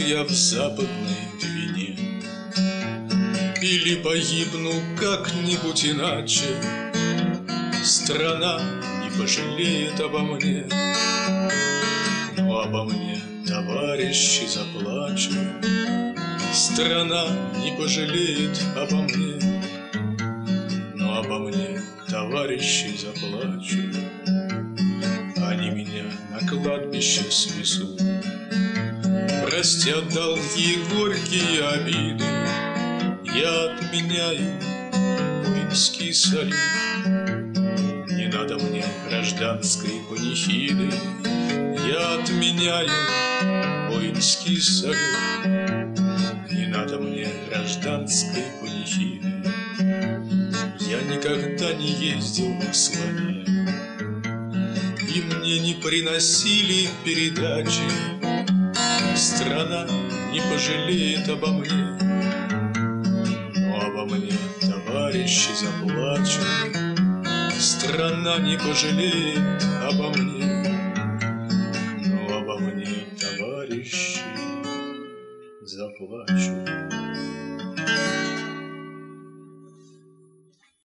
я в Западной Двине, или погибну как-нибудь иначе, страна не пожалеет обо мне. Но обо мне товарищи заплачут, страна не пожалеет обо мне. Но обо мне товарищи заплачут, они меня на кладбище свезут. Простят долги, горькие обиды, я отменяю воинский салют. Не надо мне гражданской панихиды, я отменяю воинский салют. Не надо мне гражданской панихиды, я никогда не ездил на слоне, и мне не приносили передачи, страна не пожалеет обо мне. Но обо мне товарищи заплачут, страна не пожалеет обо мне. Но обо мне товарищи заплачут.